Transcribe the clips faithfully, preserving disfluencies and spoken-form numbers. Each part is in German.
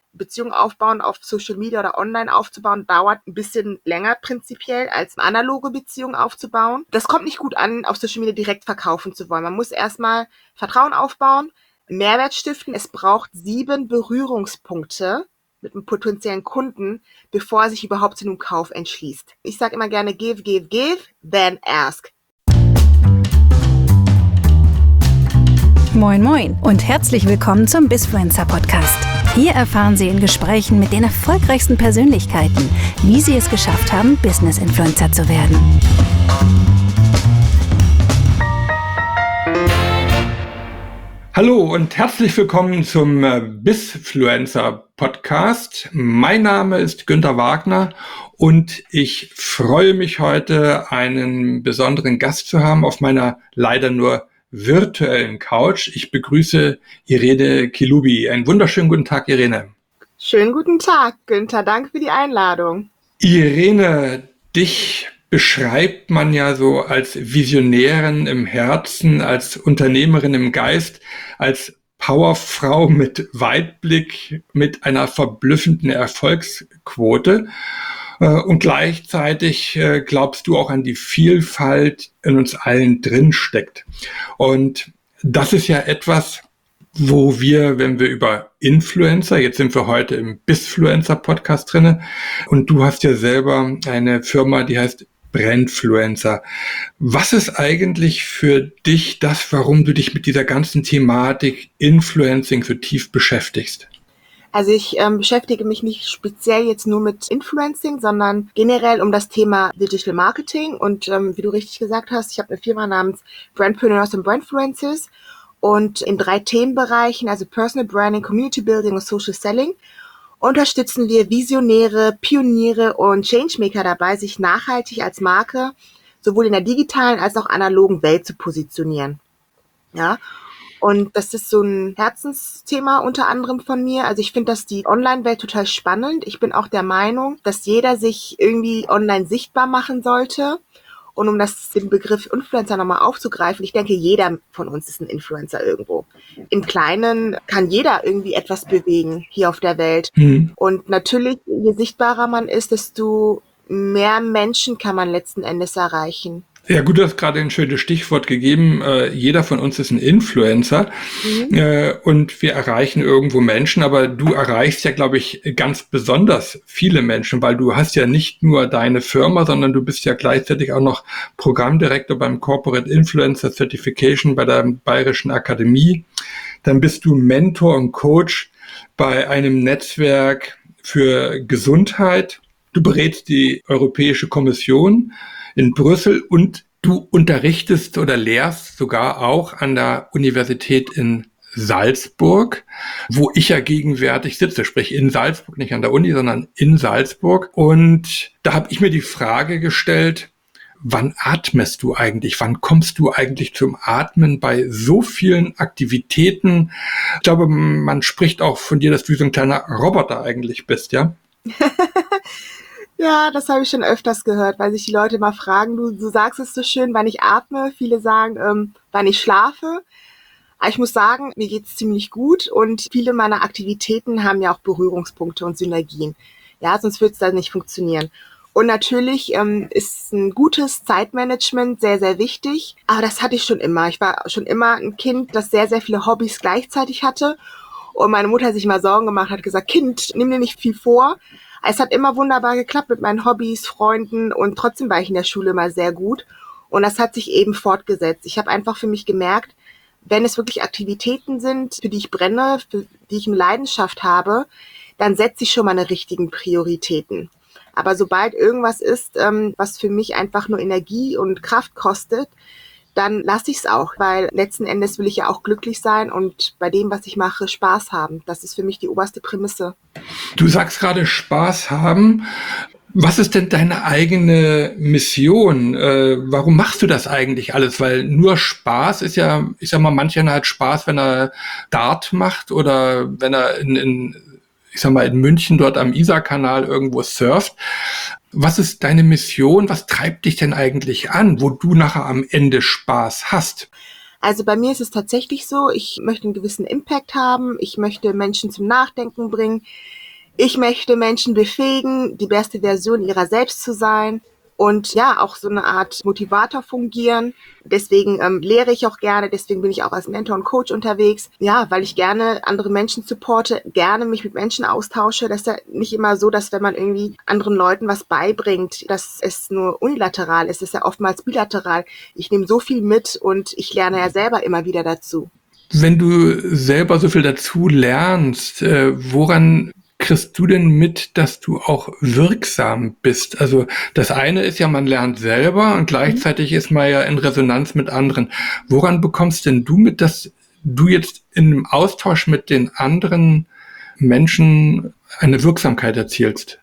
Beziehungen aufbauen, auf Social Media oder online aufzubauen, dauert ein bisschen länger prinzipiell, als analoge Beziehungen aufzubauen. Das kommt nicht gut an, auf Social Media direkt verkaufen zu wollen. Man muss erstmal Vertrauen aufbauen, Mehrwert stiften. Es braucht sieben Berührungspunkte mit einem potenziellen Kunden, bevor er sich überhaupt zu einem Kauf entschließt. Ich sage immer gerne, give, give, give, then ask. Moin Moin und herzlich willkommen zum Bizfluencer Podcast. Hier erfahren Sie in Gesprächen mit den erfolgreichsten Persönlichkeiten, wie sie es geschafft haben, Business-Influencer zu werden. Hallo und herzlich willkommen zum Bizfluencer Podcast. Mein Name ist Günther Wagner und ich freue mich heute, einen besonderen Gast zu haben auf meiner leider nur virtuellen Couch. Ich begrüße Irene Kilubi. Einen wunderschönen guten Tag, Irene. Schönen guten Tag, Günther. Danke für die Einladung. Irene, dich beschreibt man ja so als Visionärin im Herzen, als Unternehmerin im Geist, als Powerfrau mit Weitblick, mit einer verblüffenden Erfolgsquote. Und gleichzeitig glaubst du auch an die Vielfalt in uns allen drin steckt. Und das ist ja etwas, wo wir, wenn wir über Influencer, jetzt sind wir heute im Bizfluencer-Podcast drinne, und du hast ja selber eine Firma, die heißt Brandfluencer. Was ist eigentlich für dich das, warum du dich mit dieser ganzen Thematik Influencing so tief beschäftigst? Also ich ähm, beschäftige mich nicht speziell jetzt nur mit Influencing, sondern generell um das Thema Digital Marketing. Und ähm, wie du richtig gesagt hast, ich habe eine Firma namens Brandpreneurs and Brandfluencers und in drei Themenbereichen, also Personal Branding, Community Building und Social Selling, unterstützen wir Visionäre, Pioniere und Changemaker dabei, sich nachhaltig als Marke sowohl in der digitalen als auch analogen Welt zu positionieren. Ja. Und das ist so ein Herzensthema unter anderem von mir. Also ich finde das die Online-Welt total spannend. Ich bin auch der Meinung, dass jeder sich irgendwie online sichtbar machen sollte. Und um das, den Begriff Influencer nochmal aufzugreifen, ich denke, jeder von uns ist ein Influencer irgendwo. Im Kleinen kann jeder irgendwie etwas bewegen hier auf der Welt. Mhm. Und natürlich, je sichtbarer man ist, desto mehr Menschen kann man letzten Endes erreichen. Ja gut, du hast gerade ein schönes Stichwort gegeben. Äh, jeder von uns ist ein Influencer, mhm. äh, und wir erreichen irgendwo Menschen, aber du erreichst ja, glaube ich, ganz besonders viele Menschen, weil du hast ja nicht nur deine Firma, sondern du bist ja gleichzeitig auch noch Programmdirektor beim Corporate Influencer Certification bei der Bayerischen Akademie. Dann bist du Mentor und Coach bei einem Netzwerk für Gesundheit. Du berätst die Europäische Kommission in Brüssel und du unterrichtest oder lehrst sogar auch an der Universität in Salzburg, wo ich ja gegenwärtig sitze, sprich in Salzburg, nicht an der Uni, sondern in Salzburg. Und da habe ich mir die Frage gestellt, wann atmest du eigentlich? Wann kommst du eigentlich zum Atmen bei so vielen Aktivitäten? Ich glaube, man spricht auch von dir, dass du so ein kleiner Roboter eigentlich bist, ja? Ja, das habe ich schon öfters gehört, weil sich die Leute mal fragen, du, du sagst es so schön, wann ich atme. Viele sagen, ähm, wann ich schlafe. Aber ich muss sagen, mir geht's ziemlich gut und viele meiner Aktivitäten haben ja auch Berührungspunkte und Synergien. Ja, sonst würde es da nicht funktionieren. Und natürlich ähm, ist ein gutes Zeitmanagement sehr, sehr wichtig. Aber das hatte ich schon immer. Ich war schon immer ein Kind, das sehr, sehr viele Hobbys gleichzeitig hatte. Und meine Mutter hat sich mal Sorgen gemacht, hat gesagt, Kind, nimm dir nicht viel vor. Es hat immer wunderbar geklappt mit meinen Hobbys, Freunden und trotzdem war ich in der Schule immer sehr gut. Und das hat sich eben fortgesetzt. Ich habe einfach für mich gemerkt, wenn es wirklich Aktivitäten sind, für die ich brenne, für die ich eine Leidenschaft habe, dann setze ich schon meine richtigen Prioritäten. Aber sobald irgendwas ist, ähm, was für mich einfach nur Energie und Kraft kostet, dann lasse ich es auch, weil letzten Endes will ich ja auch glücklich sein und bei dem, was ich mache, Spaß haben. Das ist für mich die oberste Prämisse. Du sagst gerade Spaß haben. Was ist denn deine eigene Mission? Äh, warum machst du das eigentlich alles? Weil nur Spaß ist ja, ich sag mal, mancher hat Spaß, wenn er Dart macht oder wenn er in, in ich sag mal, in München dort am Isarkanal irgendwo surft. Was ist deine Mission? Was treibt dich denn eigentlich an, wo du nachher am Ende Spaß hast? Also bei mir ist es tatsächlich so, ich möchte einen gewissen Impact haben, ich möchte Menschen zum Nachdenken bringen, ich möchte Menschen befähigen, die beste Version ihrer selbst zu sein und ja, auch so eine Art Motivator fungieren. Deswegen ähm, lehre ich auch gerne, deswegen bin ich auch als Mentor und Coach unterwegs. Ja, weil ich gerne andere Menschen supporte, gerne mich mit Menschen austausche. Das ist ja nicht immer so, dass wenn man irgendwie anderen Leuten was beibringt, dass es nur unilateral ist. Es ist ja oftmals bilateral. Ich nehme so viel mit und ich lerne ja selber immer wieder dazu. Wenn du selber so viel dazu lernst, äh, woran kriegst du denn mit, dass du auch wirksam bist? Also das eine ist ja, man lernt selber und gleichzeitig ist man ja in Resonanz mit anderen. Woran bekommst denn du mit, dass du jetzt in einem Austausch mit den anderen Menschen eine Wirksamkeit erzielst?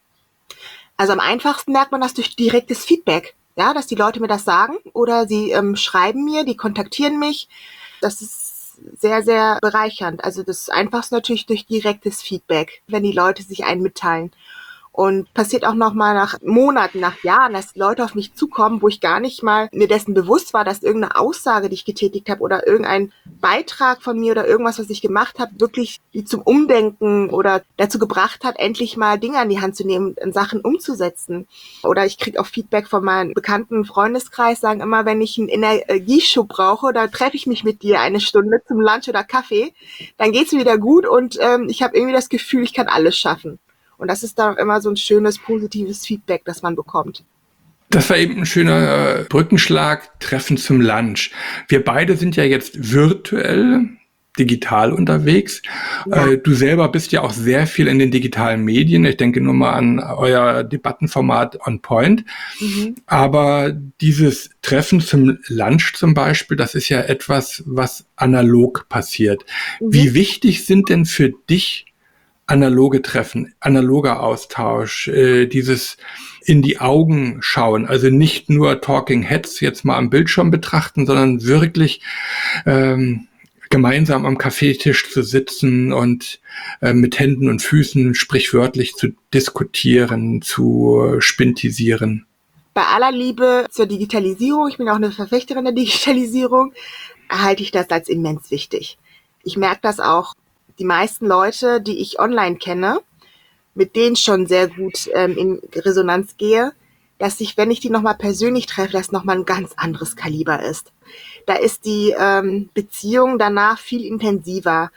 Also am einfachsten merkt man das durch direktes Feedback. Ja, dass die Leute mir das sagen oder sie ähm, schreiben mir, die kontaktieren mich. Das ist sehr, sehr bereichernd. Also das Einfachste natürlich durch direktes Feedback, wenn die Leute sich einen mitteilen. Und passiert auch noch mal nach Monaten, nach Jahren, dass Leute auf mich zukommen, wo ich gar nicht mal mir dessen bewusst war, dass irgendeine Aussage, die ich getätigt habe oder irgendein Beitrag von mir oder irgendwas, was ich gemacht habe, wirklich die zum Umdenken oder dazu gebracht hat, endlich mal Dinge an die Hand zu nehmen und Sachen umzusetzen. Oder ich kriege auch Feedback von meinem bekannten Freundeskreis, sagen immer, wenn ich einen Energieschub brauche, da treffe ich mich mit dir eine Stunde zum Lunch oder Kaffee, dann geht's mir wieder gut und ähm, ich habe irgendwie das Gefühl, ich kann alles schaffen. Und das ist dann immer so ein schönes, positives Feedback, das man bekommt. Das war eben ein schöner Brückenschlag, Treffen zum Lunch. Wir beide sind ja jetzt virtuell, digital unterwegs. Ja. Du selber bist ja auch sehr viel in den digitalen Medien. Ich denke nur mal an euer Debattenformat On Point. Mhm. Aber dieses Treffen zum Lunch zum Beispiel, das ist ja etwas, was analog passiert. Mhm. Wie wichtig sind denn für dich analoge Treffen, analoger Austausch, äh, dieses in die Augen schauen, also nicht nur Talking Heads jetzt mal am Bildschirm betrachten, sondern wirklich ähm, gemeinsam am Kaffeetisch zu sitzen und äh, mit Händen und Füßen sprichwörtlich zu diskutieren, zu spintisieren. Bei aller Liebe zur Digitalisierung, ich bin auch eine Verfechterin der Digitalisierung, halte ich das als immens wichtig. Ich merke das auch. Die meisten Leute, die ich online kenne, mit denen schon sehr gut ähm, in Resonanz gehe, dass ich, wenn ich die nochmal persönlich treffe, das nochmal ein ganz anderes Kaliber ist. Da ist die ähm, Beziehung danach viel intensiver.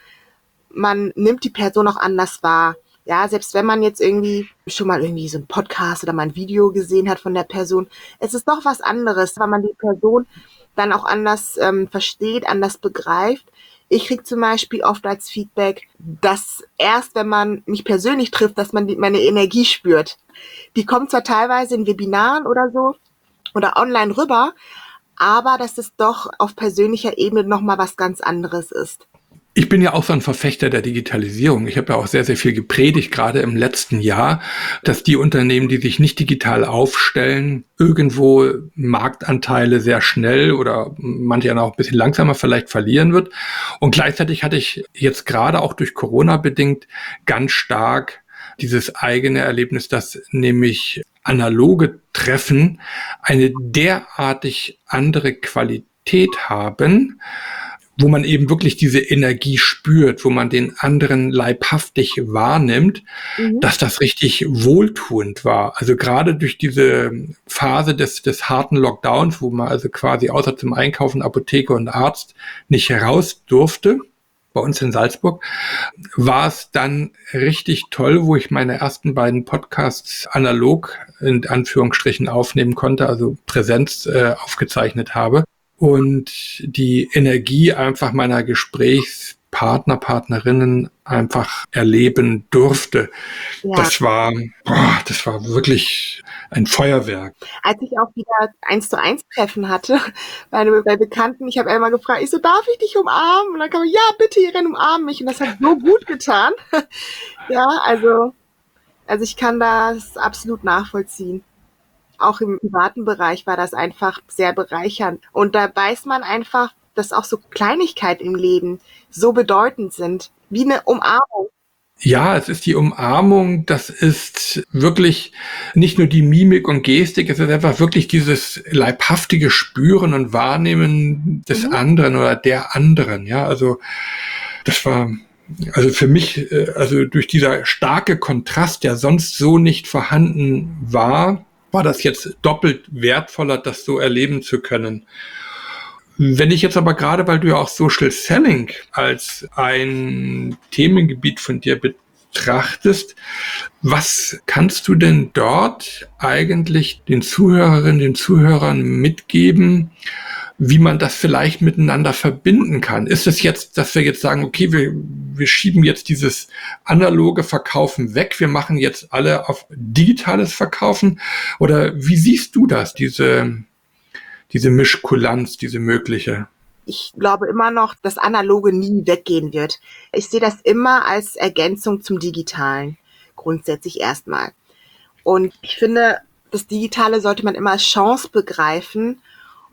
Man nimmt die Person auch anders wahr. Ja, selbst wenn man jetzt irgendwie schon mal irgendwie so einen Podcast oder mal ein Video gesehen hat von der Person, es ist doch was anderes, weil man die Person dann auch anders ähm, versteht, anders begreift. Ich kriege zum Beispiel oft als Feedback, dass erst, wenn man mich persönlich trifft, dass man die, meine Energie spürt. Die kommt zwar teilweise in Webinaren oder so oder online rüber, aber dass es doch auf persönlicher Ebene nochmal was ganz anderes ist. Ich bin ja auch so ein Verfechter der Digitalisierung. Ich habe ja auch sehr, sehr viel gepredigt, gerade im letzten Jahr, dass die Unternehmen, die sich nicht digital aufstellen, irgendwo Marktanteile sehr schnell oder manche dann auch ein bisschen langsamer vielleicht verlieren wird. Und gleichzeitig hatte ich jetzt gerade auch durch Corona bedingt ganz stark dieses eigene Erlebnis, dass nämlich analoge Treffen eine derartig andere Qualität haben, wo man eben wirklich diese Energie spürt, wo man den anderen leibhaftig wahrnimmt, mhm. dass das richtig wohltuend war. Also gerade durch diese Phase des, des harten Lockdowns, wo man also quasi außer zum Einkaufen, Apotheke und Arzt nicht heraus durfte, bei uns in Salzburg, war es dann richtig toll, wo ich meine ersten beiden Podcasts analog in Anführungsstrichen aufnehmen konnte, also Präsenz äh, aufgezeichnet habe. Und die Energie einfach meiner Gesprächspartner, Partnerinnen einfach erleben durfte. Ja. Das war, boah, das war wirklich ein Feuerwerk. Als ich auch wieder eins zu eins Treffen hatte, bei, bei Bekannten, ich habe einmal gefragt, ich so, darf ich dich umarmen? Und dann kam ich, ja, bitte, Irene, umarm mich. Und das hat so gut getan. Ja, also, also ich kann das absolut nachvollziehen. Auch im privaten Bereich war das einfach sehr bereichernd. Und da weiß man einfach, dass auch so Kleinigkeiten im Leben so bedeutend sind, wie eine Umarmung. Ja, es ist die Umarmung, das ist wirklich nicht nur die Mimik und Gestik, es ist einfach wirklich dieses leibhaftige Spüren und Wahrnehmen des Mhm. anderen oder der anderen. Ja, also das war also für mich, äh, also durch dieser starke Kontrast, der sonst so nicht vorhanden war, war das jetzt doppelt wertvoller, das so erleben zu können. Wenn ich jetzt aber gerade, weil du ja auch Social Selling als ein Themengebiet von dir betrachtest, was kannst du denn dort eigentlich den Zuhörerinnen, den Zuhörern mitgeben, wie man das vielleicht miteinander verbinden kann? Ist es jetzt, dass wir jetzt sagen, okay, wir, wir schieben jetzt dieses analoge Verkaufen weg, wir machen jetzt alle auf digitales Verkaufen? Oder wie siehst du das, diese diese Mischkulanz, diese mögliche? Ich glaube immer noch, dass Analoge nie weggehen wird. Ich sehe das immer als Ergänzung zum Digitalen, grundsätzlich erstmal. Und ich finde, das Digitale sollte man immer als Chance begreifen,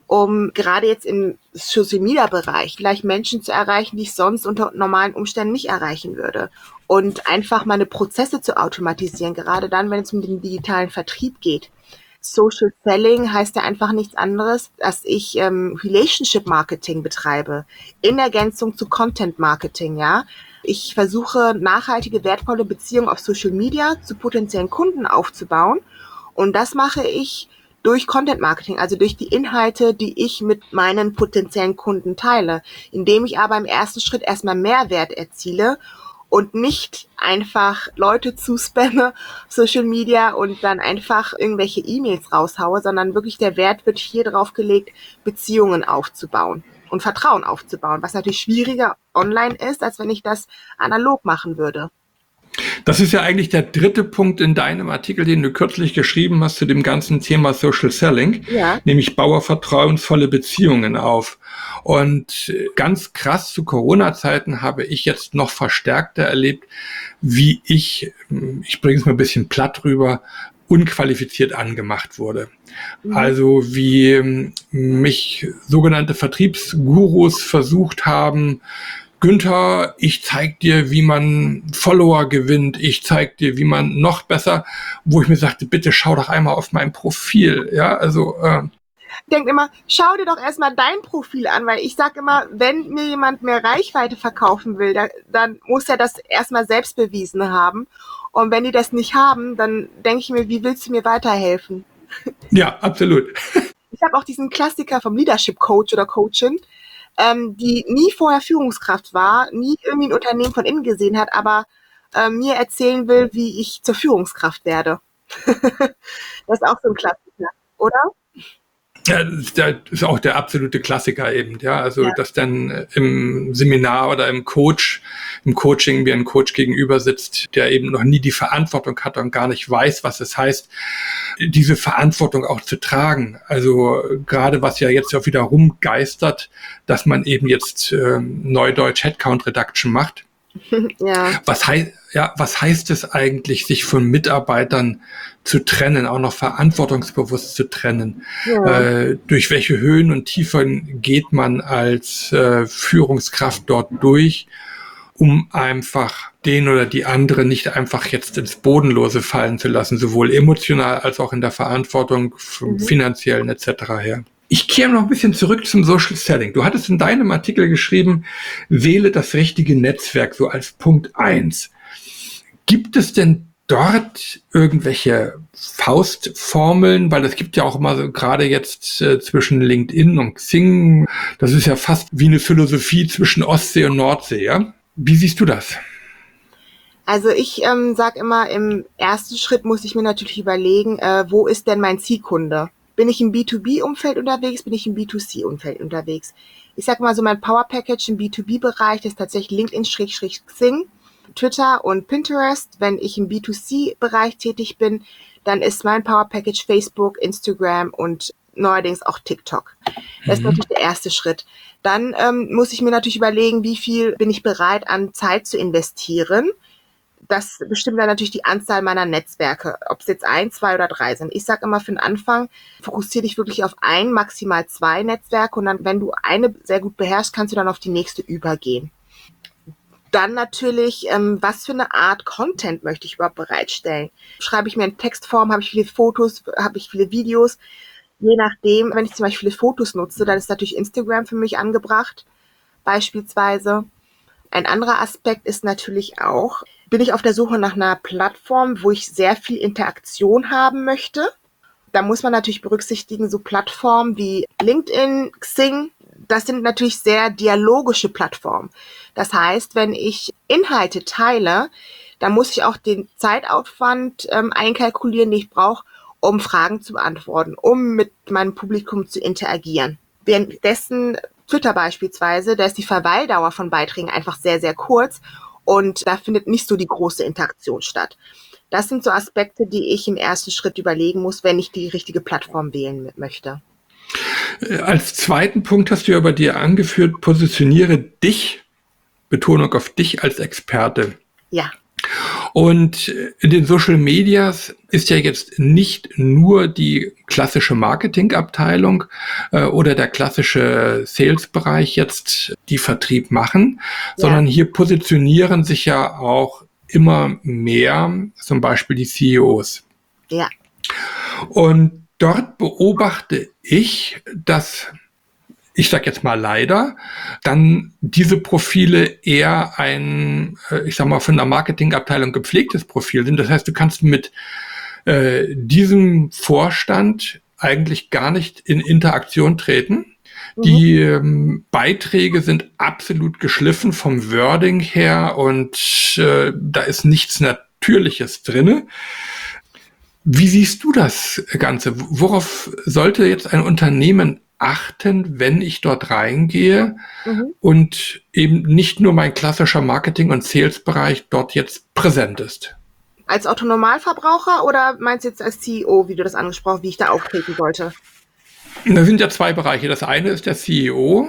um gerade jetzt im Social-Media-Bereich vielleicht Menschen zu erreichen, die ich sonst unter normalen Umständen nicht erreichen würde. Und einfach meine Prozesse zu automatisieren, gerade dann, wenn es um den digitalen Vertrieb geht. Social Selling heißt ja einfach nichts anderes, dass ich ähm, Relationship Marketing betreibe, in Ergänzung zu Content Marketing, ja. Ich versuche, nachhaltige, wertvolle Beziehungen auf Social Media zu potenziellen Kunden aufzubauen. Und das mache ich durch Content Marketing, also durch die Inhalte, die ich mit meinen potenziellen Kunden teile, indem ich aber im ersten Schritt erstmal Mehrwert erziele und nicht einfach Leute zuspamme, Social Media, und dann einfach irgendwelche E-Mails raushaue, sondern wirklich der Wert wird hier drauf gelegt, Beziehungen aufzubauen und Vertrauen aufzubauen, was natürlich schwieriger online ist, als wenn ich das analog machen würde. Das ist ja eigentlich der dritte Punkt in deinem Artikel, den du kürzlich geschrieben hast zu dem ganzen Thema Social Selling, Ja. nämlich baue vertrauensvolle Beziehungen auf. Und ganz krass zu Corona-Zeiten habe ich jetzt noch verstärkter erlebt, wie ich, ich bringe es mal ein bisschen platt rüber, unqualifiziert angemacht wurde. Mhm. Also wie mich sogenannte Vertriebsgurus versucht haben, Günther, ich zeig dir, wie man Follower gewinnt, ich zeig dir, wie man noch besser, wo ich mir sagte, bitte schau doch einmal auf mein Profil, ja, also äh, Denkt immer, schau dir doch erstmal dein Profil an, weil ich sag immer, wenn mir jemand mehr Reichweite verkaufen will, da, dann muss er das erstmal selbst bewiesen haben. Und wenn die das nicht haben, dann denke ich mir, wie willst du mir weiterhelfen? Ja, absolut. Ich habe auch diesen Klassiker vom Leadership Coach oder Coachin, ähm, die nie vorher Führungskraft war, nie irgendwie ein Unternehmen von innen gesehen hat, aber äh, mir erzählen will, wie ich zur Führungskraft werde. Das ist auch so ein Klassiker, oder? Ja, das ist auch der absolute Klassiker eben, ja, also Ja. dass dann im Seminar oder im Coach, im Coaching mir ein Coach gegenüber sitzt, der eben noch nie die Verantwortung hat und gar nicht weiß, was es heißt, diese Verantwortung auch zu tragen. Also gerade was ja jetzt auch wieder rumgeistert, dass man eben jetzt äh, Neudeutsch Headcount Reduction macht. Ja. Was heißt, ja, was heißt es eigentlich, sich von Mitarbeitern zu trennen, auch noch verantwortungsbewusst zu trennen? Ja. Äh, durch welche Höhen und Tiefen geht man als äh, Führungskraft dort durch, um einfach den oder die andere nicht einfach jetzt ins Bodenlose fallen zu lassen, sowohl emotional als auch in der Verantwortung, vom Mhm. finanziellen et cetera her. Ich kehre noch ein bisschen zurück zum Social Selling. Du hattest in deinem Artikel geschrieben, wähle das richtige Netzwerk so als Punkt eins. Gibt es denn dort irgendwelche Faustformeln? Weil es gibt ja auch immer so, gerade jetzt äh, zwischen LinkedIn und Xing, das ist ja fast wie eine Philosophie zwischen Ostsee und Nordsee, ja? Wie siehst du das? Also ich ähm, sage immer, im ersten Schritt muss ich mir natürlich überlegen, äh, wo ist denn mein Zielkunde? Bin ich im B zwei B-Umfeld unterwegs? Bin ich im B zwei C-Umfeld unterwegs? Ich sag mal so, mein Power Package im B zwei B-Bereich ist tatsächlich LinkedIn-Xing, Twitter und Pinterest. Wenn ich im B zwei C-Bereich tätig bin, dann ist mein Power Package Facebook, Instagram und neuerdings auch TikTok. Das ist natürlich der erste Schritt. Dann ähm, muss ich mir natürlich überlegen, wie viel bin ich bereit an Zeit zu investieren. Das bestimmt dann natürlich die Anzahl meiner Netzwerke, ob es jetzt ein, zwei oder drei sind. Ich sage immer, für den Anfang fokussiere dich wirklich auf ein, maximal zwei Netzwerke und dann, wenn du eine sehr gut beherrschst, kannst du dann auf die nächste übergehen. Dann natürlich, ähm, was für eine Art Content möchte ich überhaupt bereitstellen? Schreibe ich mir in Textform, habe ich viele Fotos, habe ich viele Videos? Je nachdem, wenn ich zum Beispiel viele Fotos nutze, dann ist natürlich Instagram für mich angebracht, beispielsweise. Ein anderer Aspekt ist natürlich auch, bin ich auf der Suche nach einer Plattform, wo ich sehr viel Interaktion haben möchte. Da muss man natürlich berücksichtigen, so Plattformen wie LinkedIn, Xing, das sind natürlich sehr dialogische Plattformen. Das heißt, wenn ich Inhalte teile, dann muss ich auch den Zeitaufwand ähm, einkalkulieren, den ich brauche, um Fragen zu beantworten, um mit meinem Publikum zu interagieren. Währenddessen Twitter beispielsweise, da ist die Verweildauer von Beiträgen einfach sehr, sehr kurz und da findet nicht so die große Interaktion statt. Das sind so Aspekte, die ich im ersten Schritt überlegen muss, wenn ich die richtige Plattform wählen möchte. Als zweiten Punkt hast du ja bei dir angeführt, positioniere dich, Betonung auf dich als Experte. Ja. Und in den Social Medias ist ja jetzt nicht nur die klassische Marketingabteilung äh, oder der klassische Sales-Bereich jetzt die Vertrieb machen, ja, sondern hier positionieren sich ja auch immer mehr zum Beispiel die C E Os. Ja. Und dort beobachte ich, dass, ich sag jetzt mal leider, dann diese Profile eher ein, ich sag mal, von der Marketingabteilung gepflegtes Profil sind. Das heißt, du kannst mit äh, diesem Vorstand eigentlich gar nicht in Interaktion treten. Mhm. Die ähm, Beiträge sind absolut geschliffen vom Wording her und äh, da ist nichts Natürliches drinne. Wie siehst du das Ganze? Worauf sollte jetzt ein Unternehmen achten, wenn ich dort reingehe mhm. und eben nicht nur mein klassischer Marketing- und Sales-Bereich dort jetzt präsent ist? Als Autonormalverbraucher oder meinst du jetzt als C E O, wie du das angesprochen, wie ich da auftreten sollte? Da sind ja zwei Bereiche. Das eine ist der C E O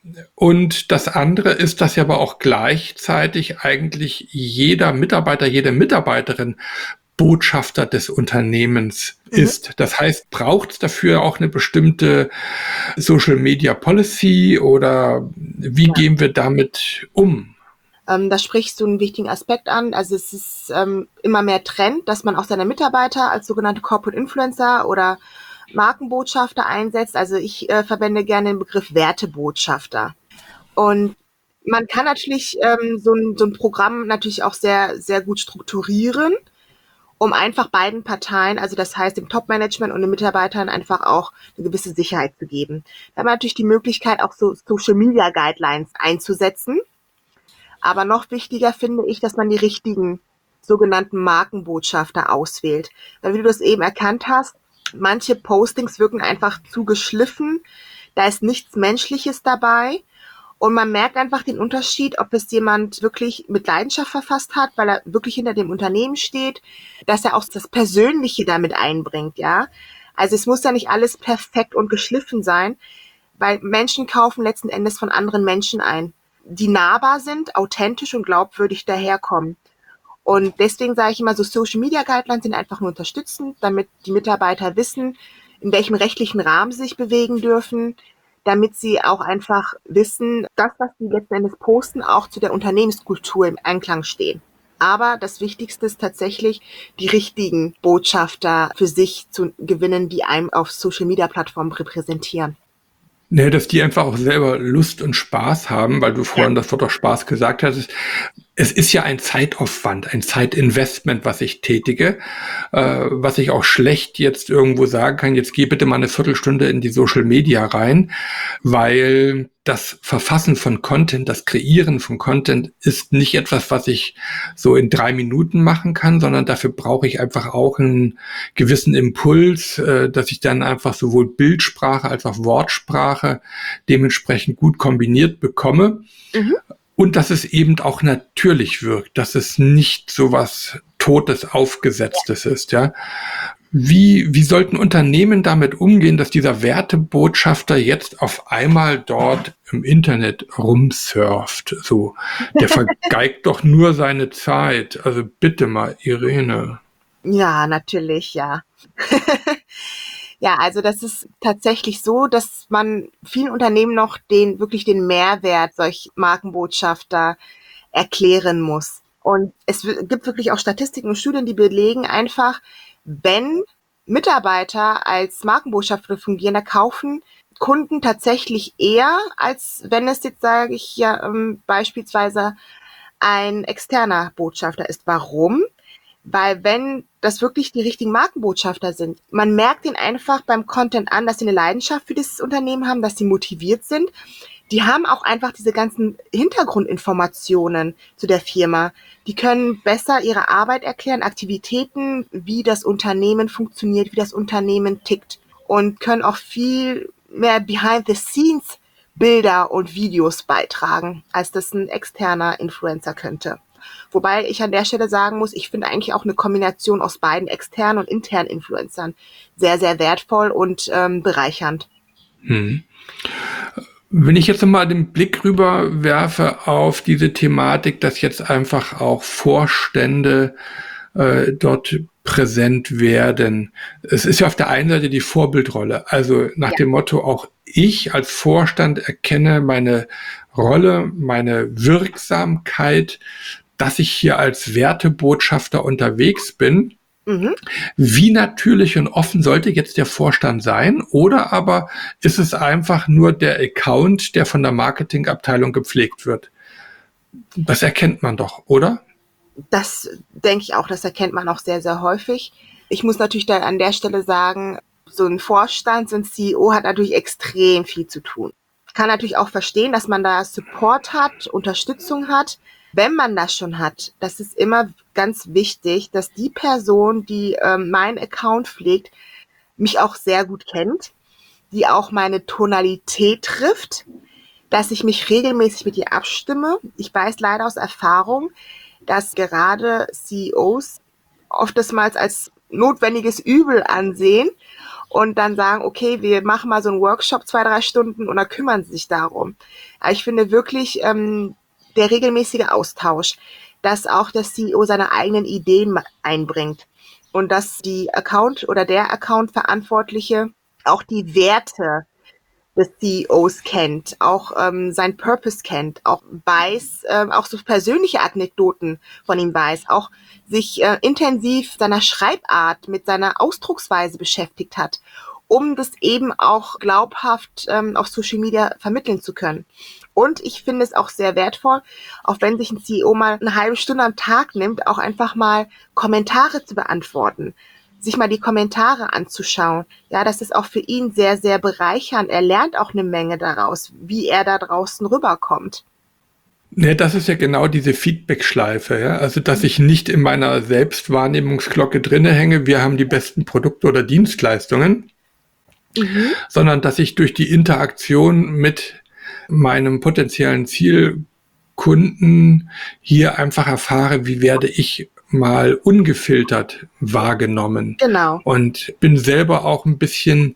und das andere ist, dass ja aber auch gleichzeitig eigentlich jeder Mitarbeiter, jede Mitarbeiterin Botschafter des Unternehmens mhm. ist. Das heißt, braucht es dafür auch eine bestimmte Social Media Policy oder wie ja. gehen wir damit um? Ähm, da sprichst du einen wichtigen Aspekt an. Also es ist ähm, immer mehr Trend, dass man auch seine Mitarbeiter als sogenannte Corporate Influencer oder Markenbotschafter einsetzt. Also ich äh, verwende gerne den Begriff Wertebotschafter. Und man kann natürlich ähm, so, ein, so ein Programm natürlich auch sehr, sehr gut strukturieren, um einfach beiden Parteien, also das heißt dem Top-Management und den Mitarbeitern einfach auch eine gewisse Sicherheit zu geben. Da haben wir natürlich die Möglichkeit, auch so Social-Media-Guidelines einzusetzen. Aber noch wichtiger finde ich, dass man die richtigen sogenannten Markenbotschafter auswählt. Weil wie du das eben erkannt hast, manche Postings wirken einfach zu geschliffen, da ist nichts Menschliches dabei. Und man merkt einfach den Unterschied, ob es jemand wirklich mit Leidenschaft verfasst hat, weil er wirklich hinter dem Unternehmen steht, dass er auch das Persönliche damit einbringt, ja. Also es muss ja nicht alles perfekt und geschliffen sein, weil Menschen kaufen letzten Endes von anderen Menschen ein, die nahbar sind, authentisch und glaubwürdig daherkommen. Und deswegen sage ich immer, so Social Media Guidelines sind einfach nur unterstützend, damit die Mitarbeiter wissen, in welchem rechtlichen Rahmen sie sich bewegen dürfen, damit sie auch einfach wissen, das, was sie letzten Endes posten, auch zu der Unternehmenskultur im Einklang stehen. Aber das Wichtigste ist tatsächlich, die richtigen Botschafter für sich zu gewinnen, die einem auf Social-Media-Plattformen repräsentieren. Nee, dass die einfach auch selber Lust und Spaß haben, weil du vorhin ja. das Wort auch Spaß gesagt hast. Es ist ja ein Zeitaufwand, ein Zeitinvestment, was ich tätige, äh, was ich auch schlecht jetzt irgendwo sagen kann, jetzt geh bitte mal eine Viertelstunde in die Social Media rein, weil das Verfassen von Content, das Kreieren von Content ist nicht etwas, was ich so in drei Minuten machen kann, sondern dafür brauche ich einfach auch einen gewissen Impuls, äh, dass ich dann einfach sowohl Bildsprache als auch Wortsprache dementsprechend gut kombiniert bekomme. Mhm. Und dass es eben auch natürlich wirkt, dass es nicht so was Totes, Aufgesetztes ist, ja. Wie, wie sollten Unternehmen damit umgehen, dass dieser Wertebotschafter jetzt auf einmal dort im Internet rumsurft? So, der vergeigt doch nur seine Zeit. Also bitte mal, Irene. Ja, natürlich, ja. Ja, also das ist tatsächlich so, dass man vielen Unternehmen noch den wirklich den Mehrwert solch Markenbotschafter erklären muss. Und es gibt wirklich auch Statistiken und Studien, die belegen einfach, wenn Mitarbeiter als Markenbotschafter fungieren, da kaufen Kunden tatsächlich eher, als wenn es jetzt, sage ich ja, ähm, beispielsweise ein externer Botschafter ist. Warum? Weil wenn das wirklich die richtigen Markenbotschafter sind, man merkt ihnen einfach beim Content an, dass sie eine Leidenschaft für dieses Unternehmen haben, dass sie motiviert sind. Die haben auch einfach diese ganzen Hintergrundinformationen zu der Firma. Die können besser ihre Arbeit erklären, Aktivitäten, wie das Unternehmen funktioniert, wie das Unternehmen tickt und können auch viel mehr Behind-the-Scenes Bilder und Videos beitragen, als das ein externer Influencer könnte. Wobei ich an der Stelle sagen muss, ich finde eigentlich auch eine Kombination aus beiden externen und internen Influencern sehr, sehr wertvoll und ähm, bereichernd. Hm. Wenn ich jetzt mal den Blick rüber werfe auf diese Thematik, dass jetzt einfach auch Vorstände äh, dort präsent werden. Es ist ja auf der einen Seite die Vorbildrolle, also nach ja. dem Motto, auch ich als Vorstand erkenne meine Rolle, meine Wirksamkeit, dass ich hier als Wertebotschafter unterwegs bin. Mhm. Wie natürlich und offen sollte jetzt der Vorstand sein? Oder aber ist es einfach nur der Account, der von der Marketingabteilung gepflegt wird? Das erkennt man doch, oder? Das denke ich auch, das erkennt man auch sehr, sehr häufig. Ich muss natürlich da an der Stelle sagen, so ein Vorstand, so ein C E O hat natürlich extrem viel zu tun. Ich kann natürlich auch verstehen, dass man da Support hat, Unterstützung hat. Wenn man das schon hat, das ist immer ganz wichtig, dass die Person, die ähm, meinen Account pflegt, mich auch sehr gut kennt, die auch meine Tonalität trifft, dass ich mich regelmäßig mit ihr abstimme. Ich weiß leider aus Erfahrung, dass gerade C E Os oftmals als notwendiges Übel ansehen und dann sagen, okay, wir machen mal so einen Workshop, zwei, drei Stunden und dann kümmern sie sich darum. Aber ich finde wirklich, ähm, der regelmäßige Austausch, dass auch der C E O seine eigenen Ideen einbringt und dass die Account oder der Account-Verantwortliche auch die Werte des C E Os kennt, auch ähm, sein Purpose kennt, auch weiß, ähm, auch so persönliche Anekdoten von ihm weiß, auch sich äh, intensiv seiner Schreibart, mit seiner Ausdrucksweise beschäftigt hat, um das eben auch glaubhaft ähm, auf Social Media vermitteln zu können. Und ich finde es auch sehr wertvoll, auch wenn sich ein C E O mal eine halbe Stunde am Tag nimmt, auch einfach mal Kommentare zu beantworten, sich mal die Kommentare anzuschauen. Ja, das ist auch für ihn sehr, sehr bereichernd. Er lernt auch eine Menge daraus, wie er da draußen rüberkommt. Ne, das ist ja genau diese Feedback-Schleife, ja. Also, dass ich nicht in meiner Selbstwahrnehmungsglocke drinne hänge, wir haben die besten Produkte oder Dienstleistungen, mhm. sondern dass ich durch die Interaktion mit meinem potenziellen Zielkunden hier einfach erfahre, wie werde ich mal ungefiltert wahrgenommen. Genau. Und bin selber auch ein bisschen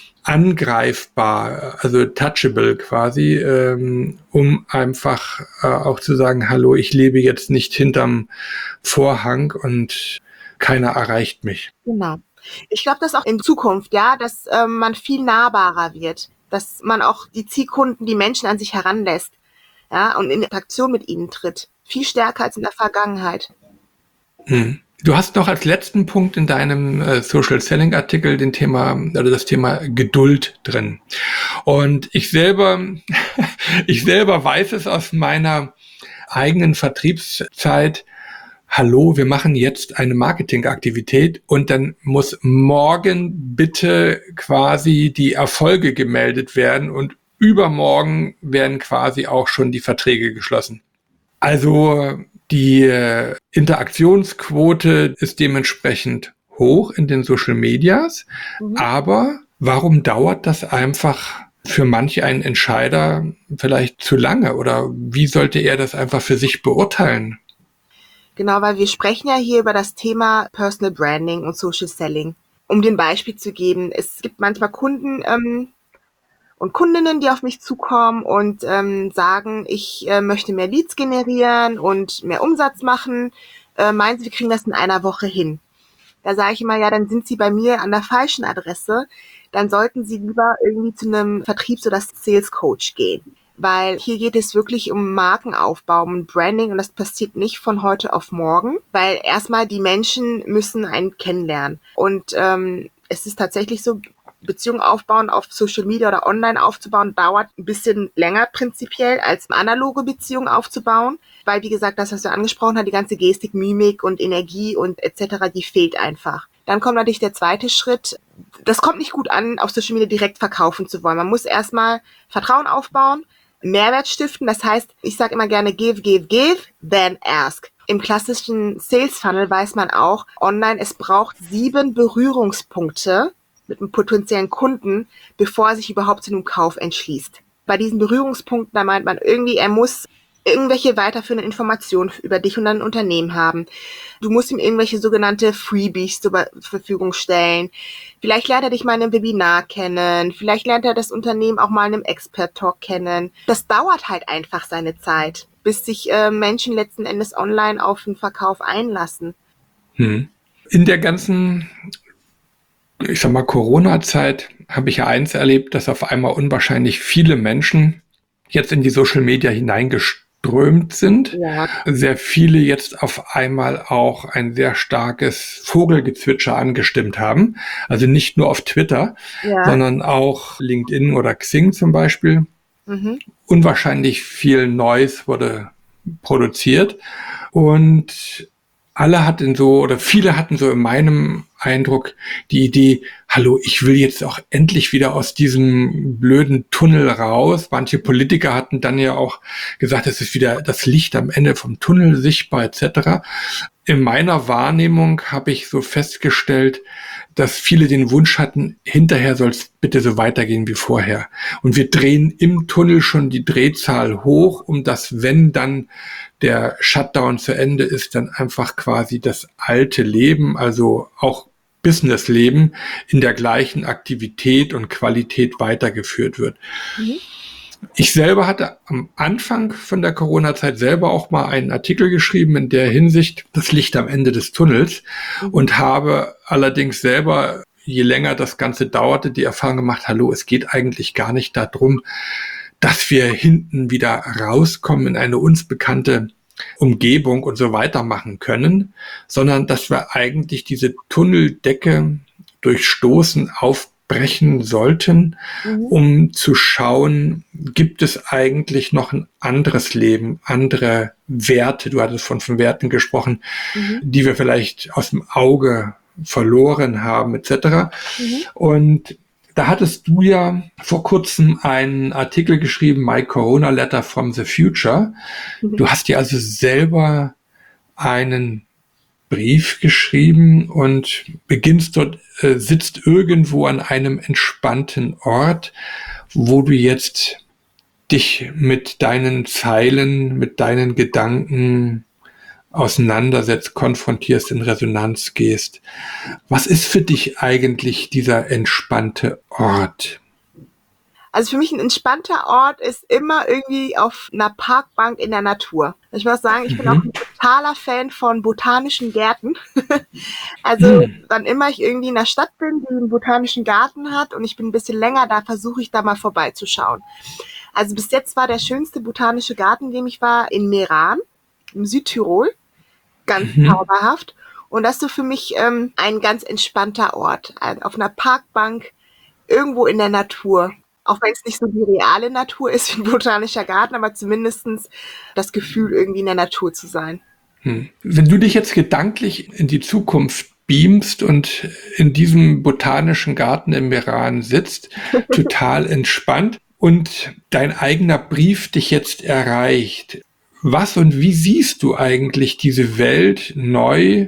angreifbar, also touchable quasi, ähm, um einfach äh, auch zu sagen, hallo, ich lebe jetzt nicht hinterm Vorhang und keiner erreicht mich. Genau. Ich glaube, dass auch in Zukunft, ja, dass ähm, man viel nahbarer wird, dass man auch die Zielkunden, die Menschen an sich heranlässt, ja, und in Interaktion mit ihnen tritt. Viel stärker als in der Vergangenheit. Hm. Du hast noch als letzten Punkt in deinem äh, Social Selling Artikel den Thema, also das Thema Geduld drin. Und ich selber, ich selber weiß es aus meiner eigenen Vertriebszeit. Hallo, wir machen jetzt eine Marketingaktivität und dann muss morgen bitte quasi die Erfolge gemeldet werden und übermorgen werden quasi auch schon die Verträge geschlossen. Also die äh, Interaktionsquote ist dementsprechend hoch in den Social Medias, mhm. aber warum dauert das einfach für manch einen Entscheider vielleicht zu lange oder wie sollte er das einfach für sich beurteilen? Genau, weil wir sprechen ja hier über das Thema Personal Branding und Social Selling. Um dir ein Beispiel zu geben, es gibt manchmal Kunden ähm, und Kundinnen, die auf mich zukommen und ähm, sagen, ich äh, möchte mehr Leads generieren und mehr Umsatz machen. Äh, meinen Sie, wir kriegen das in einer Woche hin? Da sage ich immer, ja, dann sind Sie bei mir an der falschen Adresse. Dann sollten Sie lieber irgendwie zu einem Vertriebs- oder Sales Coach gehen. weil hier geht es wirklich um Markenaufbau, um Branding und das passiert nicht von heute auf morgen, weil erstmal die Menschen müssen einen kennenlernen und ähm, es ist tatsächlich so, Beziehungen aufbauen auf Social Media oder online aufzubauen, dauert ein bisschen länger prinzipiell als analoge Beziehungen aufzubauen, weil wie gesagt, das, was du angesprochen hast, die ganze Gestik, Mimik und Energie und et cetera, die fehlt einfach. Dann kommt natürlich der zweite Schritt. Das kommt nicht gut an, auf Social Media direkt verkaufen zu wollen. Man muss erstmal Vertrauen aufbauen, Mehrwert stiften. Das heißt, ich sage immer gerne give, give, give, then ask. Im klassischen Sales Funnel weiß man auch, online, es braucht sieben Berührungspunkte mit einem potenziellen Kunden, bevor er sich überhaupt zu einem Kauf entschließt. Bei diesen Berührungspunkten, da meint man irgendwie, er muss irgendwelche weiterführenden Informationen über dich und dein Unternehmen haben. Du musst ihm irgendwelche sogenannte Freebies zur Verfügung stellen. Vielleicht lernt er dich mal in einem Webinar kennen. Vielleicht lernt er das Unternehmen auch mal in einem Expert-Talk kennen. Das dauert halt einfach seine Zeit, bis sich äh, Menschen letzten Endes online auf den Verkauf einlassen. Hm. In der ganzen, ich sag mal, Corona-Zeit habe ich ja eins erlebt, dass auf einmal unwahrscheinlich viele Menschen jetzt in die Social Media hineingeströmt sind. Ja. Sehr viele jetzt auf einmal auch ein sehr starkes Vogelgezwitscher angestimmt haben. Also nicht nur auf Twitter, Ja. sondern auch LinkedIn oder Xing zum Beispiel. Mhm. Unwahrscheinlich viel Neues wurde produziert und alle hatten so, oder viele hatten so in meinem Eindruck die Idee, hallo, ich will jetzt auch endlich wieder aus diesem blöden Tunnel raus. Manche Politiker hatten dann ja auch gesagt, es ist wieder das Licht am Ende vom Tunnel sichtbar et cetera. In meiner Wahrnehmung habe ich so festgestellt, dass viele den Wunsch hatten, hinterher soll es bitte so weitergehen wie vorher. Und wir drehen im Tunnel schon die Drehzahl hoch, um dass, wenn dann der Shutdown zu Ende ist, dann einfach quasi das alte Leben, also auch Businessleben, in der gleichen Aktivität und Qualität weitergeführt wird. Mhm. Ich selber hatte am Anfang von der Corona-Zeit selber auch mal einen Artikel geschrieben in der Hinsicht, das Licht am Ende des Tunnels, Mhm. und habe allerdings selber, je länger das Ganze dauerte, die Erfahrung gemacht, hallo, es geht eigentlich gar nicht darum, dass wir hinten wieder rauskommen in eine uns bekannte Umgebung und so weitermachen können, sondern dass wir eigentlich diese Tunneldecke durchstoßen, aufbrechen sollten, Mhm. um zu schauen, gibt es eigentlich noch ein anderes Leben, andere Werte, du hattest von, von Werten gesprochen, Mhm. die wir vielleicht aus dem Auge verloren haben et cetera. Mhm. Und da hattest du ja vor kurzem einen Artikel geschrieben, My Corona Letter from the Future. Mhm. Du hast dir also selber einen Brief geschrieben und beginnst dort, äh, sitzt irgendwo an einem entspannten Ort, wo du jetzt dich mit deinen Zeilen, mit deinen Gedanken auseinandersetzt, konfrontierst, in Resonanz gehst. Was ist für dich eigentlich dieser entspannte Ort? Also für mich ein entspannter Ort ist immer irgendwie auf einer Parkbank in der Natur. Ich muss sagen, ich bin auch Mhm. ein totaler Fan von botanischen Gärten. Also Hm. wann immer ich irgendwie in der Stadt bin, die einen botanischen Garten hat und ich bin ein bisschen länger da, versuche ich da mal vorbeizuschauen. Also bis jetzt war der schönste botanische Garten, in dem ich war, in Meran, im Südtirol. Ganz Mhm. zauberhaft. Und das ist so für mich ähm, ein ganz entspannter Ort. Also auf einer Parkbank, irgendwo in der Natur. Auch wenn es nicht so die reale Natur ist wie ein botanischer Garten, aber zumindestens das Gefühl, irgendwie in der Natur zu sein. Hm. Wenn du dich jetzt gedanklich in die Zukunft beamst und in diesem botanischen Garten im Meran sitzt, total entspannt, und dein eigener Brief dich jetzt erreicht, was und wie siehst du eigentlich diese Welt neu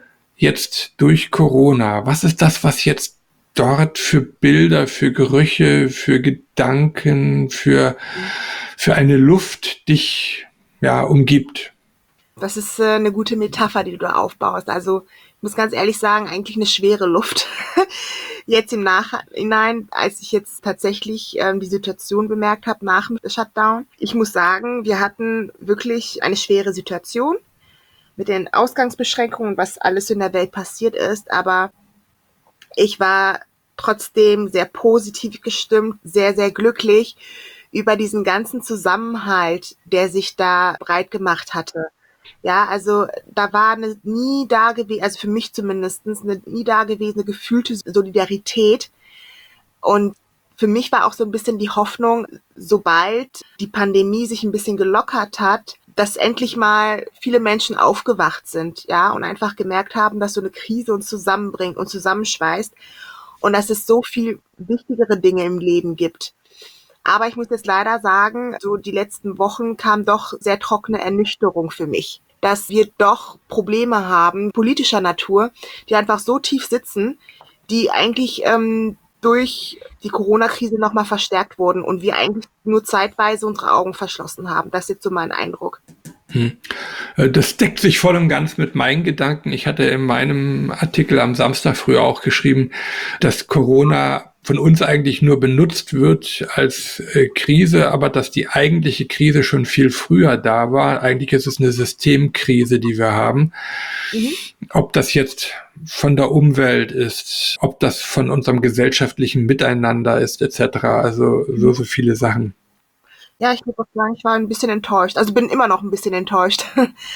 jetzt durch Corona? Was ist das, was jetzt dort für Bilder, für Gerüche, für Gedanken, für, für eine Luft dich ja umgibt? Das ist äh, eine gute Metapher, die du da aufbaust. Also ich muss ganz ehrlich sagen, eigentlich eine schwere Luft. Jetzt im Nachhinein, als ich jetzt tatsächlich ähm, die Situation bemerkt habe nach dem Shutdown. Ich muss sagen, wir hatten wirklich eine schwere Situation mit den Ausgangsbeschränkungen, was alles in der Welt passiert ist. Aber ich war trotzdem sehr positiv gestimmt, sehr, sehr glücklich über diesen ganzen Zusammenhalt, der sich da breit gemacht hatte. Ja, also da war eine nie da gewesen, also für mich zumindestens eine nie da gewesene gefühlte Solidarität. Und für mich war auch so ein bisschen die Hoffnung, sobald die Pandemie sich ein bisschen gelockert hat, dass endlich mal viele Menschen aufgewacht sind, ja, und einfach gemerkt haben, dass so eine Krise uns zusammenbringt und zusammenschweißt und dass es so viel wichtigere Dinge im Leben gibt. Aber ich muss jetzt leider sagen, so die letzten Wochen kam doch sehr trockene Ernüchterung für mich, dass wir doch Probleme haben, politischer Natur, die einfach so tief sitzen, die eigentlich ähm, durch die Corona-Krise nochmal verstärkt wurden und wir eigentlich nur zeitweise unsere Augen verschlossen haben. Das ist jetzt so mein Eindruck. Hm. Das deckt sich voll und ganz mit meinen Gedanken. Ich hatte in meinem Artikel am Samstag früh auch geschrieben, dass Corona von uns eigentlich nur benutzt wird als äh, Krise, aber dass die eigentliche Krise schon viel früher da war. Eigentlich ist es eine Systemkrise, die wir haben. Mhm. Ob das jetzt von der Umwelt ist, ob das von unserem gesellschaftlichen Miteinander ist, et cetera. Also so, so viele Sachen. Ja, ich muss auch sagen, ich war ein bisschen enttäuscht. Also bin immer noch ein bisschen enttäuscht.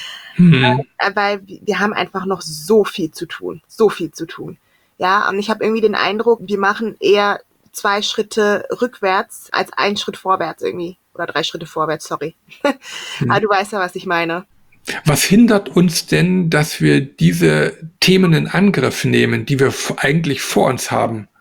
Mhm. äh, weil wir haben einfach noch so viel zu tun. So viel zu tun. Ja, und ich habe irgendwie den Eindruck, wir machen eher zwei Schritte rückwärts als einen Schritt vorwärts irgendwie. Oder drei Schritte vorwärts, sorry. Mhm. Aber du weißt ja, was ich meine. Was hindert uns denn, dass wir diese Themen in Angriff nehmen, die wir eigentlich vor uns haben,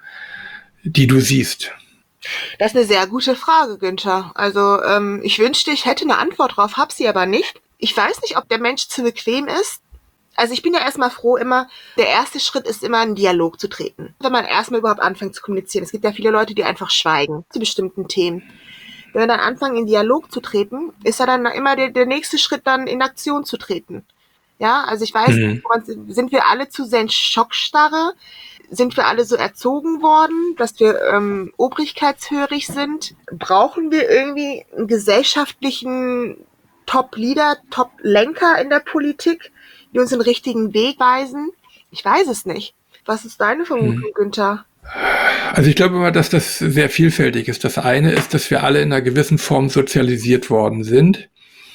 die du siehst? Das ist eine sehr gute Frage, Günther. Also ähm, ich wünschte, ich hätte eine Antwort drauf, hab sie aber nicht. Ich weiß nicht, ob der Mensch zu bequem ist. Also ich bin ja erstmal froh immer, der erste Schritt ist immer, in Dialog zu treten. Wenn man erstmal überhaupt anfängt zu kommunizieren. Es gibt ja viele Leute, die einfach schweigen zu bestimmten Themen. Wenn wir dann anfangen, in Dialog zu treten, ist ja dann immer der, der nächste Schritt, dann in Aktion zu treten. Ja, also ich weiß, mhm. sind wir alle zu sehr in Schockstarre? Sind wir alle so erzogen worden, dass wir ähm, obrigkeitshörig sind? Brauchen wir irgendwie einen gesellschaftlichen Top-Leader, Top-Lenker in der Politik, die uns den richtigen Weg weisen? Ich weiß es nicht. Was ist deine Vermutung, hm. Günther? Also ich glaube immer, dass das sehr vielfältig ist. Das eine ist, dass wir alle in einer gewissen Form sozialisiert worden sind.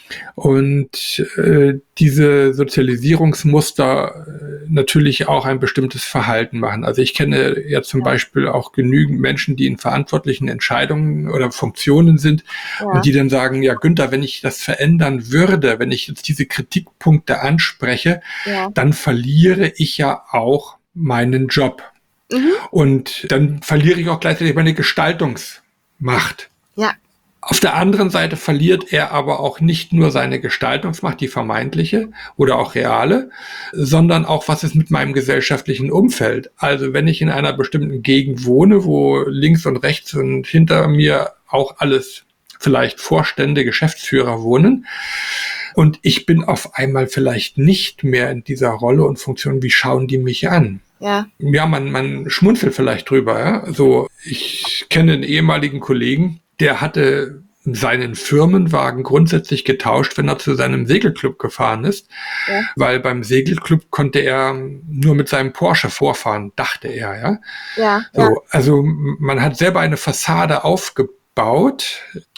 Und äh, diese Sozialisierungsmuster äh, natürlich auch ein bestimmtes Verhalten machen. Also ich kenne ja zum ja. Beispiel auch genügend Menschen, die in verantwortlichen Entscheidungen oder Funktionen sind ja. und die dann sagen, ja Günther, wenn ich das verändern würde, wenn ich jetzt diese Kritikpunkte anspreche, ja. dann verliere ich ja auch meinen Job. Mhm. Und dann verliere ich auch gleichzeitig meine Gestaltungsmacht. Ja. Auf der anderen Seite verliert er aber auch nicht nur seine Gestaltungsmacht, die vermeintliche oder auch reale, sondern auch, was ist mit meinem gesellschaftlichen Umfeld. Also wenn ich in einer bestimmten Gegend wohne, wo links und rechts und hinter mir auch alles vielleicht Vorstände, Geschäftsführer wohnen und ich bin auf einmal vielleicht nicht mehr in dieser Rolle und Funktion, wie schauen die mich an? Ja, ja man, man schmunzelt vielleicht drüber. Ja? So, ich kenne einen ehemaligen Kollegen, der hatte seinen Firmenwagen grundsätzlich getauscht, wenn er zu seinem Segelclub gefahren ist, ja. weil beim Segelclub konnte er nur mit seinem Porsche vorfahren, dachte er, ja. Ja, so, ja. Also man hat selber eine Fassade aufgebaut.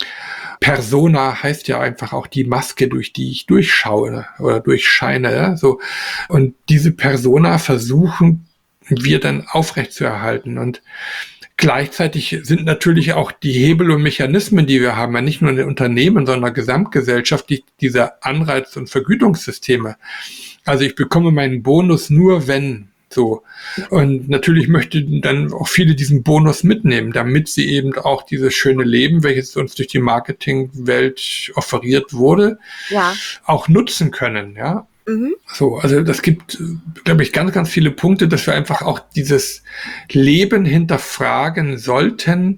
Persona heißt ja einfach auch die Maske, durch die ich durchschaue oder durchscheine, ja. So, und diese Persona versuchen wir dann aufrechtzuerhalten und gleichzeitig sind natürlich auch die Hebel und Mechanismen, die wir haben, ja nicht nur in den Unternehmen, sondern gesamtgesellschaftlich diese Anreiz- und Vergütungssysteme. Also ich bekomme meinen Bonus nur, wenn so. Und natürlich möchten dann auch viele diesen Bonus mitnehmen, damit sie eben auch dieses schöne Leben, welches uns durch die Marketingwelt offeriert wurde, ja. auch nutzen können, ja. Mhm. So, also das gibt, glaube ich, ganz, ganz viele Punkte, dass wir einfach auch dieses Leben hinterfragen sollten.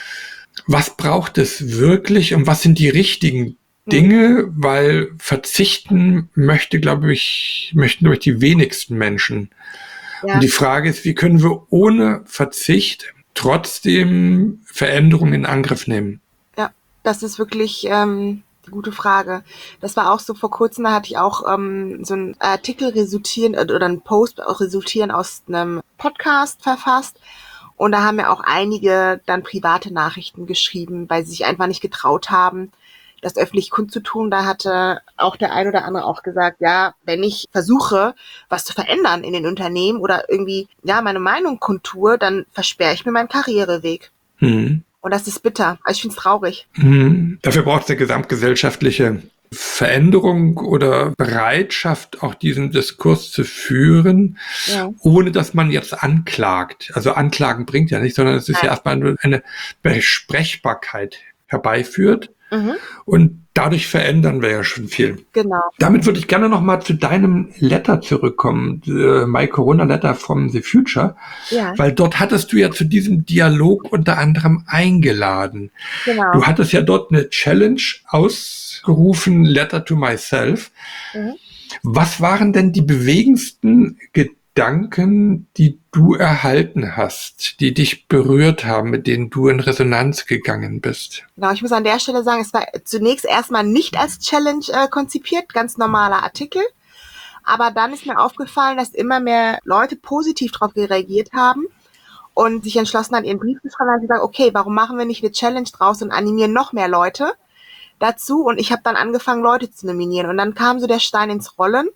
Was braucht es wirklich und was sind die richtigen Dinge? Mhm. Weil verzichten möchte, glaube ich, möchten, glaube ich, die wenigsten Menschen. Ja. Und die Frage ist, wie können wir ohne Verzicht trotzdem Veränderungen in Angriff nehmen? Ja, das ist wirklich ähm gute Frage. Das war auch so vor kurzem, da hatte ich auch ähm, so einen Artikel resultieren oder einen Post auch resultieren aus einem Podcast verfasst. Und da haben mir auch einige dann private Nachrichten geschrieben, weil sie sich einfach nicht getraut haben, das öffentlich kundzutun. Da hatte auch der ein oder andere auch gesagt, ja, wenn ich versuche, was zu verändern in den Unternehmen oder irgendwie, ja, meine Meinung kundtue, dann versperre ich mir meinen Karriereweg. Mhm. Und das ist bitter. Also ich finde es traurig. Mhm. Dafür braucht es eine gesamtgesellschaftliche Veränderung oder Bereitschaft, auch diesen Diskurs zu führen, ja. ohne dass man jetzt anklagt. Also Anklagen bringt ja nicht, sondern es ist Nein. ja erstmal nur eine Besprechbarkeit herbeiführt. Mhm. Und dadurch verändern wir ja schon viel. Genau. Damit würde ich gerne nochmal zu deinem Letter zurückkommen, uh, My Corona Letter from the Future, ja. weil dort hattest du ja zu diesem Dialog unter anderem eingeladen. Genau. Du hattest ja dort eine Challenge ausgerufen, Letter to Myself. Mhm. Was waren denn die bewegendsten Gedanken, die du erhalten hast, die dich berührt haben, mit denen du in Resonanz gegangen bist? Genau, ich muss an der Stelle sagen, es war zunächst erstmal nicht als Challenge äh, konzipiert, ganz normaler Artikel. Aber dann ist mir aufgefallen, dass immer mehr Leute positiv darauf reagiert haben und sich entschlossen haben, ihren Brief zu schreiben und gesagt, okay, warum machen wir nicht eine Challenge draus und animieren noch mehr Leute dazu? Und ich habe dann angefangen, Leute zu nominieren. Und dann kam so der Stein ins Rollen.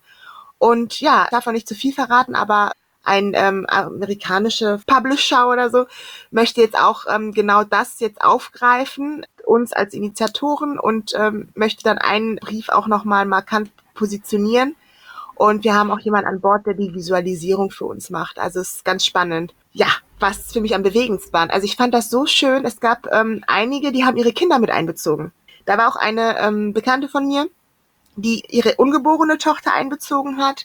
Und ja, ich darf auch nicht zu viel verraten, aber ein ähm, amerikanischer Publisher oder so möchte jetzt auch ähm, genau das jetzt aufgreifen, uns als Initiatoren, und ähm, möchte dann einen Brief auch nochmal markant positionieren. Und wir haben auch jemanden an Bord, der die Visualisierung für uns macht. Also es ist ganz spannend. Ja, was für mich am bewegendsten war. Also ich fand das so schön. Es gab ähm, einige, die haben ihre Kinder mit einbezogen. Da war auch eine ähm, Bekannte von mir, die ihre ungeborene Tochter einbezogen hat.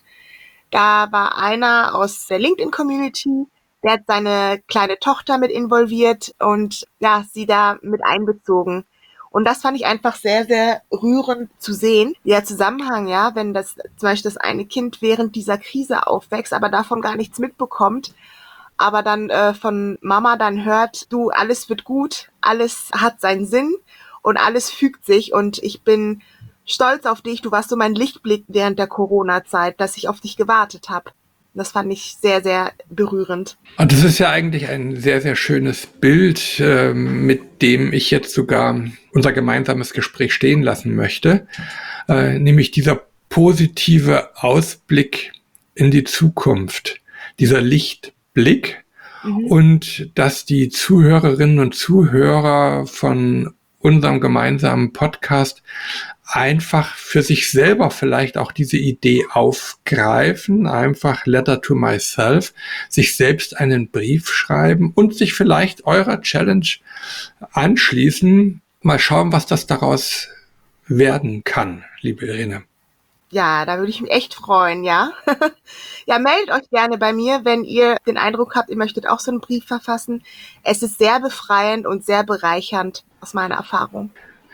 Da war einer aus der LinkedIn-Community, der hat seine kleine Tochter mit involviert und ja, sie da mit einbezogen. Und das fand ich einfach sehr, sehr rührend zu sehen. Der Zusammenhang, ja, wenn das zum Beispiel das eine Kind während dieser Krise aufwächst, aber davon gar nichts mitbekommt, aber dann äh, von Mama dann hört, du, alles wird gut, alles hat seinen Sinn und alles fügt sich, und ich bin stolz auf dich, du warst so mein Lichtblick während der Corona-Zeit, dass ich auf dich gewartet habe. Das fand ich sehr, sehr berührend. Und das ist ja eigentlich ein sehr, sehr schönes Bild, äh, mit dem ich jetzt sogar unser gemeinsames Gespräch stehen lassen möchte, äh, nämlich dieser positive Ausblick in die Zukunft, dieser Lichtblick, mhm. und dass die Zuhörerinnen und Zuhörer von unserem gemeinsamen Podcast einfach für sich selber vielleicht auch diese Idee aufgreifen, einfach Letter to Myself, sich selbst einen Brief schreiben und sich vielleicht eurer Challenge anschließen. Mal schauen, was das daraus werden kann, liebe Irene. Ja, da würde ich mich echt freuen, ja. Ja, meldet euch gerne bei mir, wenn ihr den Eindruck habt, ihr möchtet auch so einen Brief verfassen. Es ist sehr befreiend und sehr bereichernd aus meiner Erfahrung.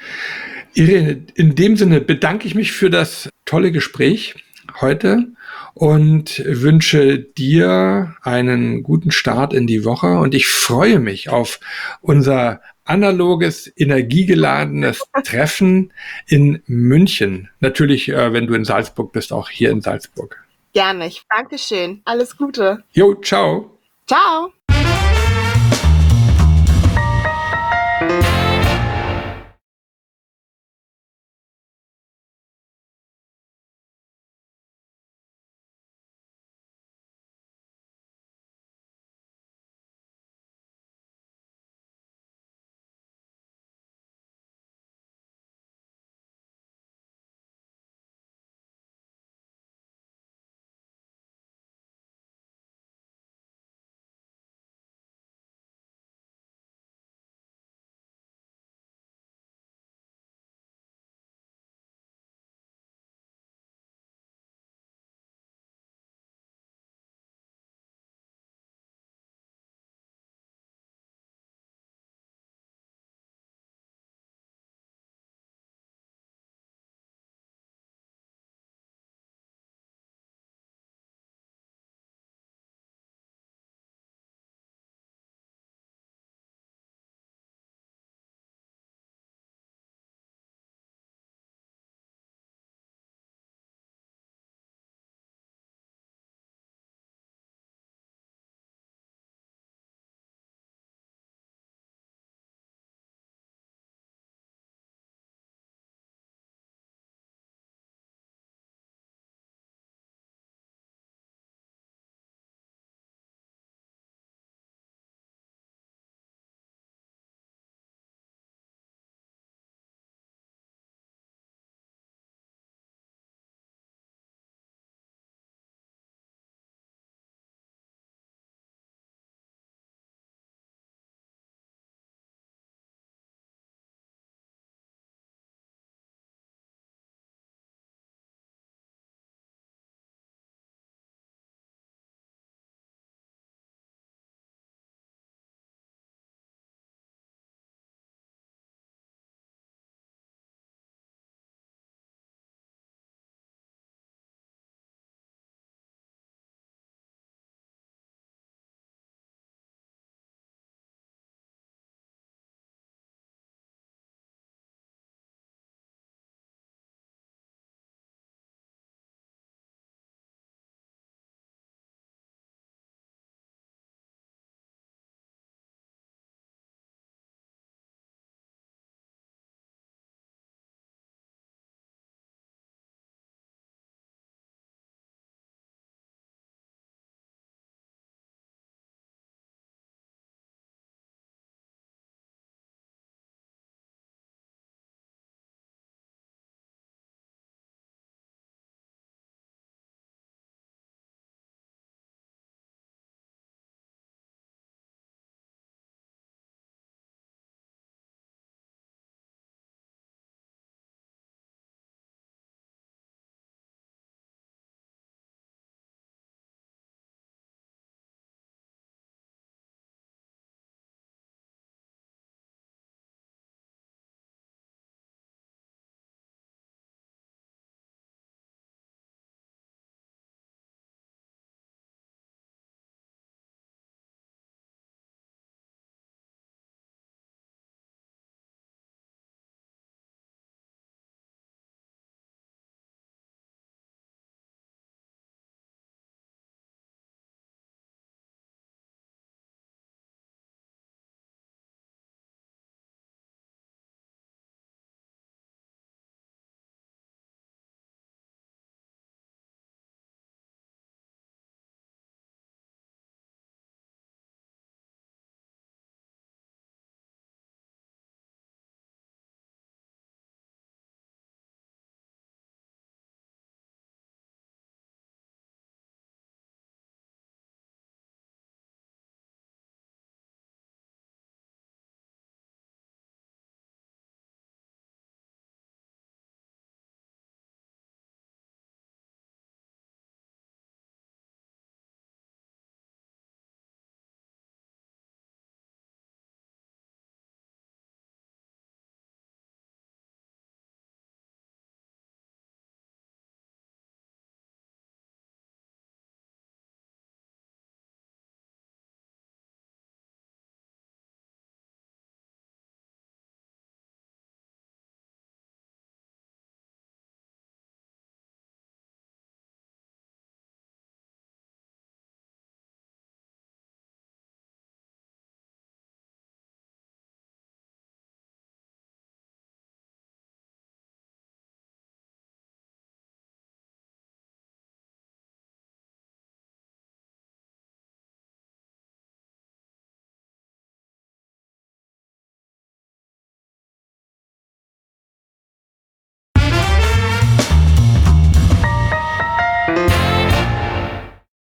Irene, in dem Sinne bedanke ich mich für das tolle Gespräch heute und wünsche dir einen guten Start in die Woche. Und ich freue mich auf unser analoges, energiegeladenes Treffen in München. Natürlich, äh, wenn du in Salzburg bist, auch hier in Salzburg. Gerne. Dankeschön. Alles Gute. Jo, ciao. Ciao.